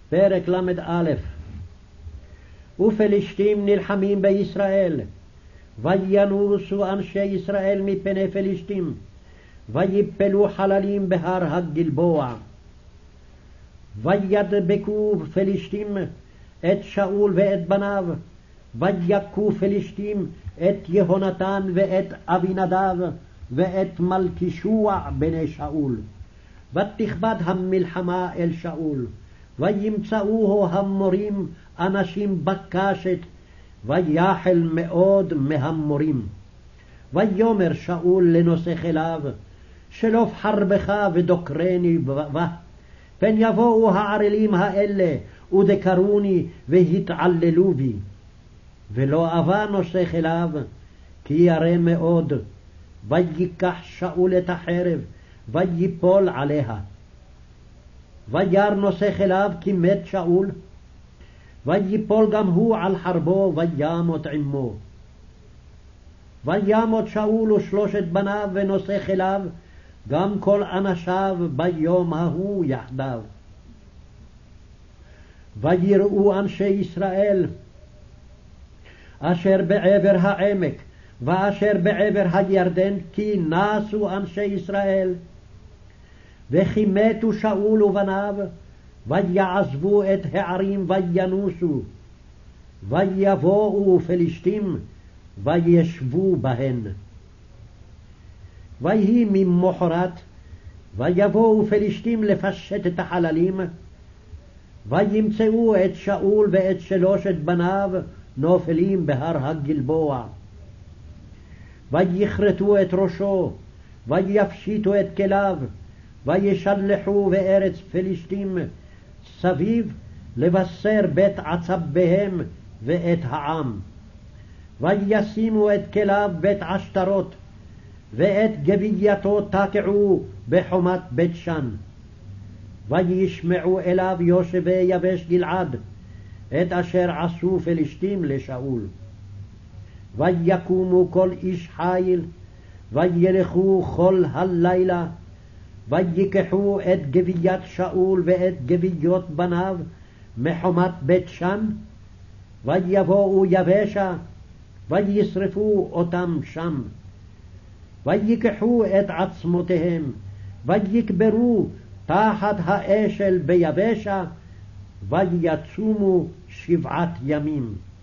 פרק ל"א. ופלישתים נלחמים בישראל, וינוסו אנשי ישראל מפני פלישתים, ויפלו חללים בהר הגלבוע. וידבקו פלישתים את שאול ואת בניו, ויכו פלישתים את יהונתן ואת אבינדב ואת מלכישוע בני שאול. ותכבד המלחמה אל שאול, וימצאוהו המורים אנשים בקשת, ויחל מאוד מהמורים. ויאמר שאול לנושא חיליו, שלוף חרבך ודוקרני בה, פן יבואו הערלים האלה ודקרוני והתעללו בי. ולא אבה נושא חיליו, כי ירא מאוד. ויקח שאול את החרב, ויפול עליה. וירא נושא חיליו כי מת שאול, ויפול גם הוא על חרבו, וימות עמו. וימות שאול ושלושת בניו ונושא חיליו, גם כל אנשיו ביום ההוא יחדיו. ויראו אנשי ישראל אשר בעבר העמק ואשר בעבר הירדן, כי נסו אנשי ישראל, וכי מתו שאול ובניו, ויעזבו את הערים וינוסו, ויבואו פלישתים וישבו בהן. ויהי ממחרת, ויבואו פלישתים לפשט את החללים, וימצאו את שאול ואת שלושת בניו נופלים בהר הגלבוע. ויכרתו את ראשו, ויפשיטו את כליו, וישלחו בארץ פלישתים סביב לבשר בית עצביהם ואת העם. וישימו את כליו בית עשתרות, ואת גבייתו תקעו בחומת בית שן. וישמעו אליו יושבי יבש גלעד את אשר עשו פלישתים לשאול. ויקומו כל איש חיל, וילכו כל הלילה, ויקחו את גביית שאול ואת גביות בניו מחומת בית שן, ויבואו יבשה, וישרפו אותם שם. ויקחו את עצמותיהם, ויקברו תחת האשל ביבשה, ויצומו 7 ימים.